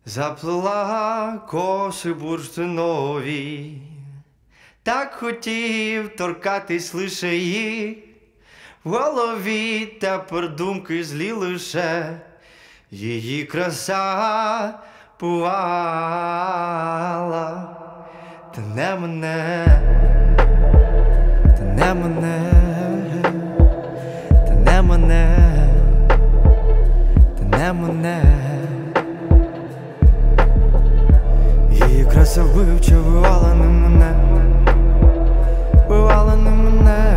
Заплела коси бурштинові, так хотів торкатись лише їх. В голові тепер думки злі лише, її краса пувала. Та не мене, та не мене, та не мене, та не мене. Її краса вбивча вбивала не мене, вбивала не мене,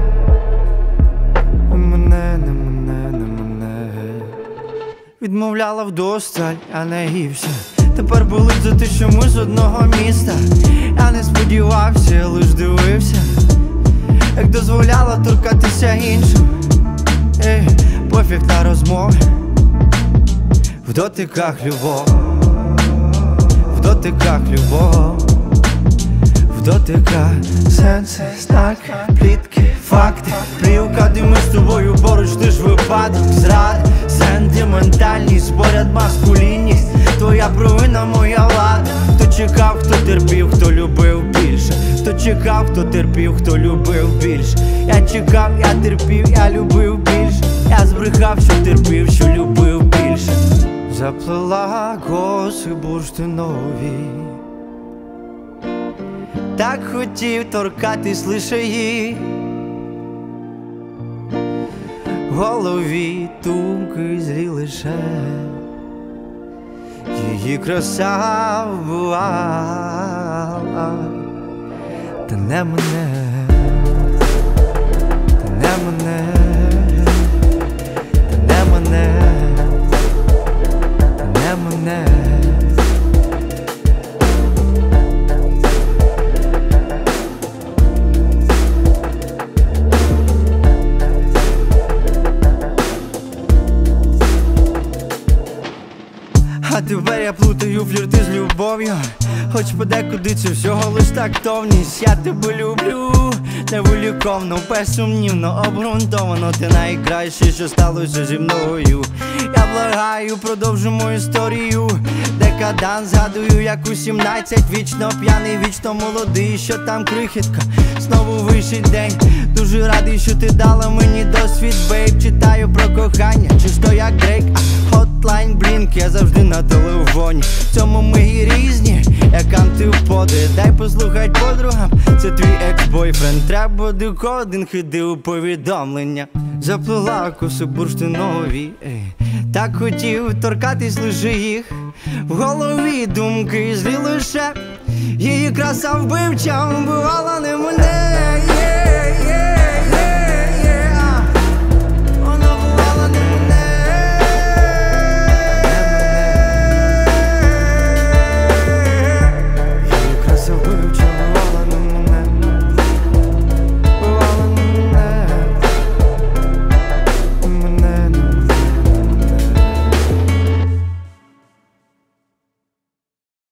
не мене, не мене, не мене. Відмовляла вдосталь, а не гівся. Тепер болить за те, що ми з одного міста. Я не сподівався, лиш дивився, як дозволяла торкатися іншим. Пофіг на розмови, в дотиках любов, в дотиках любов, в дотиках сенси, знаки, плітки, факти, плівка, де ми з тобою поруч, ти ж випадок зрад, сентиментальність, поряд маскулінність, твоя провина, моя влада. Хто чекав, хто терпів, хто любив більше, хто чекав, хто терпів, хто любив більше. Я чекав, я терпів, я любив більше. Я збрехав, що терпів, що любив більше. Заплела коси бурштинові, так хотів торкатись лише їх. В голові думки злі лише, її краса вбивала. Та не мене, та не мене, та не мене, та не мене. А тепер я плутаю флірти з любов'ю, хоч подекуди це всього лиш тактовність. Я тебе люблю невиліковно, безсумнівно, обґрунтовано. Ти найкраще, що сталося зі мною. Я благаю, продовжимо історію. Декаданс згадую, як у 17, вічно п'яний, вічно молодий. Що там крихітка, знову вищий день. Дуже радий, що ти дала мені досвід, бейб. Читаю про кохання, чисто як Дрейк. Хотлайн Блінк, я завжди на телефоні. В цьому ми і різні, як антиподи. Дай послухать подругам, це твій екс-бойфренд. Треба декодинг, іди у повідомлення. Заплела коси бурштинові, так хотів торкатись лише їх. В голові думки злі лише, її краса вбивча вбивала не мене.